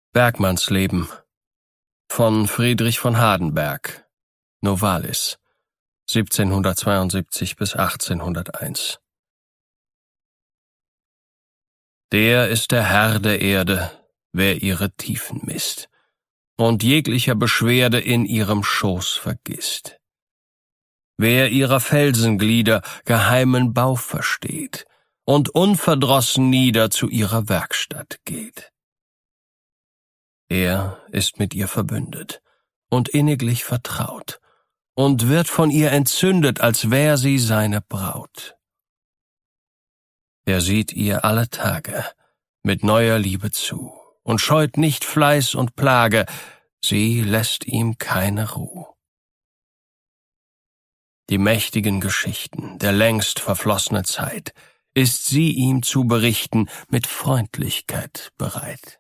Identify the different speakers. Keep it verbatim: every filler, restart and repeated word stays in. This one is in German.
Speaker 1: Bergmannsleben von Friedrich von Hardenberg, Novalis, siebzehnhundertzweiundsiebzig bis achtzehnhunderteins. Der ist der Herr der Erde, wer ihre Tiefen misst und jeglicher Beschwerde in ihrem Schoß vergisst. Wer ihrer Felsenglieder geheimen Bau versteht und unverdrossen nieder zu ihrer Werkstatt geht. Er ist mit ihr verbündet und inniglich vertraut und wird von ihr entzündet, als wär sie seine Braut. Er sieht ihr alle Tage mit neuer Liebe zu und scheut nicht Fleiß und Plage, sie lässt ihm keine Ruh. Die mächtigen Geschichten der längst verflossene Zeit ist sie ihm zu berichten mit Freundlichkeit bereit.